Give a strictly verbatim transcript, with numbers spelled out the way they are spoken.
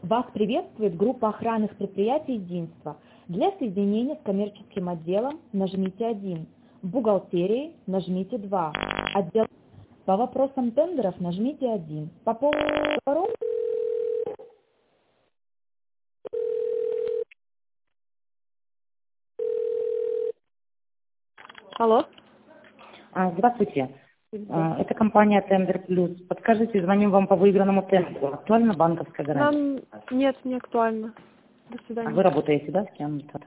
Вас приветствует группа охранных предприятий «Единство». Для соединения с коммерческим отделом нажмите один. В бухгалтерии нажмите два. Отдел по вопросам тендеров нажмите один. По поводу договоров... Алло. А, Здравствуйте. А, Это компания Тендер Плюс. Подскажите, звоним вам по выигранному тендеру. Актуальна банковская гарантия? Нам нет, не актуально. До А свидания. вы работаете, да, с кем-то?